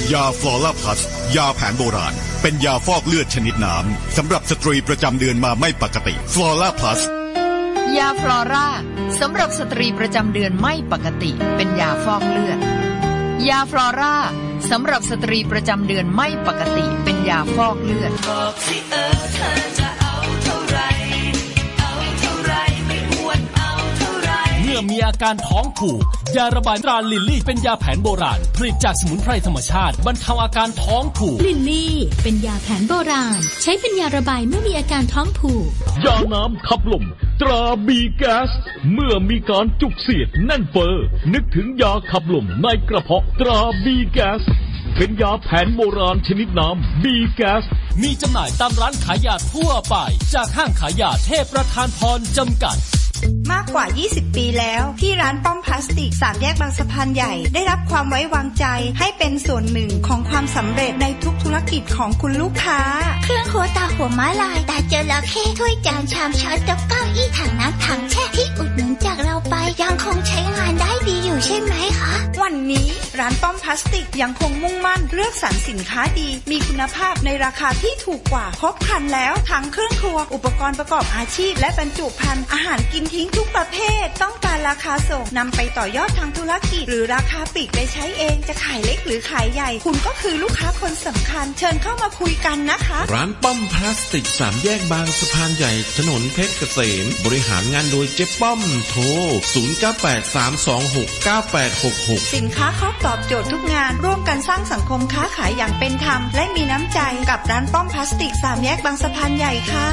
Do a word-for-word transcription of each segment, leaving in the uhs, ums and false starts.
ยาฟลอร่าพลัสยาแผนโบราณเป็นยาฟอกเลือดชนิดน้ำสำหรับสตรีประจำเดือนมาไม่ปกติฟลอร่าพลัสยาฟลอร่าสำหรับสตรีประจำเดือนไม่ปกติเป็นยาฟอกเลือดยาฟลอร่าสำหรับสตรีประจำเดือนไม่ปกติเป็นยาฟอกเลือดบอกสิเออเธอจะเอาเท่าไรเอาเท่าไรไม่ควรเอาเท่าไรเมื่อมีอาการท้องผูกยาระบายตราลิลลี่เป็นยาแผนโบราณผลิตจากสมุนไพรธรรมชาติบรรเทาอาการท้องผูกลิลลี่เป็นยาแผนโบราณใช้เป็นยาระบายเมื่อมีอาการท้องผูกยาน้ำขับลมตราบีแก๊สเมื่อมีการจุกเสียดแน่นเฟ้อนึกถึงยาขับลมในกระเพาะตราบีแก๊สเป็นยาแผนโบราณชนิดน้ำบีแก๊สมีจำหน่ายตามร้านขายยาทั่วไปจากห้างขายยาเทพประธานพรจำกัดมากกว่ายี่สิบปีแล้วที่ร้านป้อมพลาสติกสามแยกบางสะพานใหญ่ได้รับความไว้วางใจให้เป็นส่วนหนึ่งของความสำเร็จในทุกธุรกิจของคุณลูกค้าเครื่องครัวตาหัวม้าลายตาจระเข้ถ้วยจานชามช้อนโต๊ะเก้าอี้ถังน้ำถังแช่ที่อุดหนุนจากเราไปยังคงใช้งานได้ดีอยู่ใช่ไหมคะวันนี้ร้านป้อมพลาสติกยังคงมุ่งมั่นเลือกสรรสินค้าดีมีคุณภาพในราคาที่ถูกกว่าครบครันแล้วทั้งเครื่องครัวอุปกรณ์ประกอบอาชีพและบรรจุภัณฑ์อาหารกินทิ้งทุกประเภทต้องการราคาส่งนำไปต่อยอดทางธุรกิจหรือราคาปลีกไปใช้เองจะขายเล็กหรือขายใหญ่คุณก็คือลูกค้าคนสำคัญเชิญเข้ามาคุยกันนะคะร้านป้อมพลาสติกสามแยกบางสะพานใหญ่ถนนเพชรเกษมบริหารงานโดยเจ๊ป้อมโทรศูนย์ เก้า แปด สาม สอง หก เก้า แปด หก หกสินค้าครอบตอบโจทย์ทุกงานร่วมกันสร้างสังคมค้าขายอย่างเป็นธรรมและมีน้ำใจกับร้านป้อมพลาสติกสามแยกบางสะพานใหญ่ค่ะ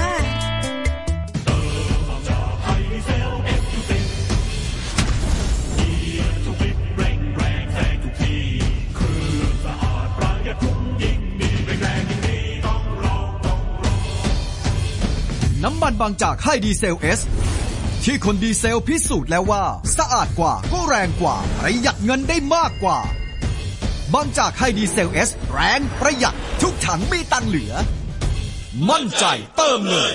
น้ำมันบางจากให้ดีเซล S ที่คนดีเซลพิสูจน์แล้วว่าสะอาดกว่าก็แรงกว่าประหยัดเงินได้มากกว่าบางจากให้ดีเซล S แรงประหยัดทุกถังมีตังค์เหลือมั่นใจเติมเลย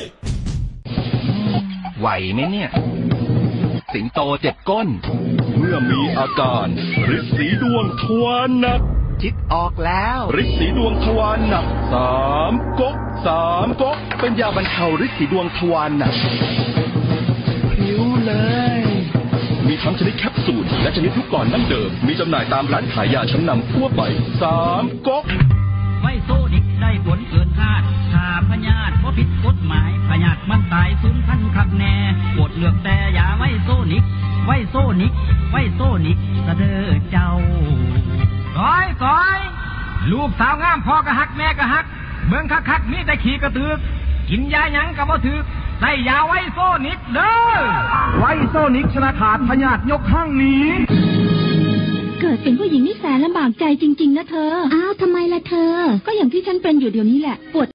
ไหวไหมเนี่ยสิงโตเจ็บก้นเมื่อมีอาการฤทธิ์สีดวงทวารหนักคิดออกแล้วฤทธิ์สีดวงทวารหนักสามก๊กสามก๊กเป็นยาบรรเทาฤทธิ์สีดวงทวารหนักผิวเลยมีทั้งชนิดแคปซูลและชนิดลูกกลอนดั้งเดิมมีจำหน่ายตามร้านขายยาชั้นนำทั่วไปสามก๊กไวโซนิกได้ผลเกินคาดถ้าพยาธิบ่ผิดกฎหมายพยาธิมันตายสูญพันธุ์คักแน่โปรดเลือกแต่ยาไวโซนิกไวโซนิกไวโซนิกเสด็จเจ้าก้อยก้อยลูกสาวงามพ่อก็ฮักแม่ก็ฮักเมืองคักๆมีแต่ขี้กระตือกกินยาหยังก็บ่ถึกใส่ยาไวโซนิกเด้อไวโซนิกชนะขาดพยาธิยกข้างนี้เกิดเป็นผู้หญิงนี่แสนลำบากใจจริงๆนะเธออ้าวทำไมล่ะเธอก็อย่างที่ฉันเป็นอยู่เดี๋ยวนี้แหละปวด